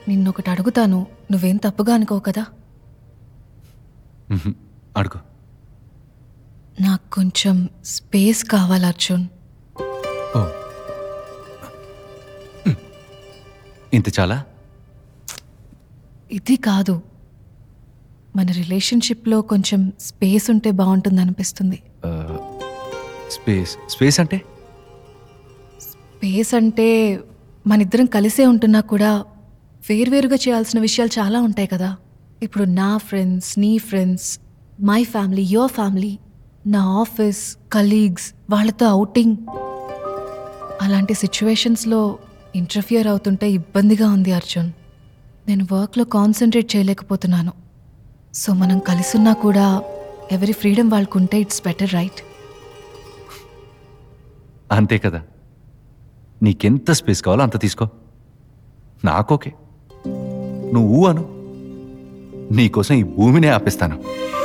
నిన్నొకటి అడుగుతాను, నువ్వేం తప్పుగా అనుకోవు కదా? అడుగు. నాకు కొంచెం స్పేస్ కావాలి అర్జున్. ఓ, ఇంత చాలా? ఇది కాదు, మన రిలేషన్షిప్లో కొంచెం స్పేస్ ఉంటే బాగుంటుంది అనిపిస్తుంది. స్పేస్ అంటే? స్పేస్ అంటే మనిద్దరం కలిసే ఉంటున్నా కూడా వేర్వేరుగా చేయాల్సిన విషయాలు చాలా ఉంటాయి కదా. ఇప్పుడు నా ఫ్రెండ్స్, నీ friends, my family, your family, నా ఆఫీస్ కలీగ్స్, వాళ్ళతో అవుటింగ్. అలాంటి సిచ్యువేషన్స్లో ఇంటర్ఫియర్ అవుతుంటే ఇబ్బందిగా ఉంది అర్జున్. నేను వర్క్లో కాన్సన్ట్రేట్ చేయలేకపోతున్నాను. సో మనం కలిసున్నా కూడా ఎవరి ఫ్రీడమ్ వాళ్ళకుంటే ఇట్స్ బెటర్, రైట్? అంతే కదా. నీకెంత స్పేస్ కావాలో అంత తీసుకో, నాకోకే. నువ్వు అను, నీకోసం ఈ భూమినే ఆపేస్తాను.